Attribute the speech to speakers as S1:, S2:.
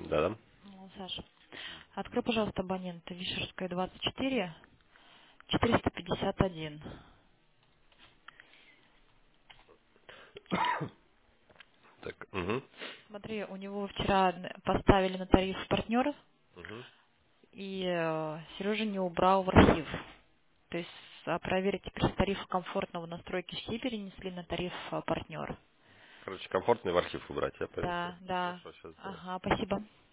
S1: Да-да.
S2: Саша, открой, пожалуйста, абонента Вишерская, 24, 451.
S1: Так, угу.
S2: Смотри, у него вчера поставили на тариф партнер,
S1: Угу.
S2: и Сережа не убрал в архив. То есть проверить теперь с тарифа комфортного настройки все перенесли на тариф партнер.
S1: Короче, комфортный в архив убрать, я понял.
S2: Да, да.
S1: Хорошо, сейчас сделаю.
S2: Ага, спасибо.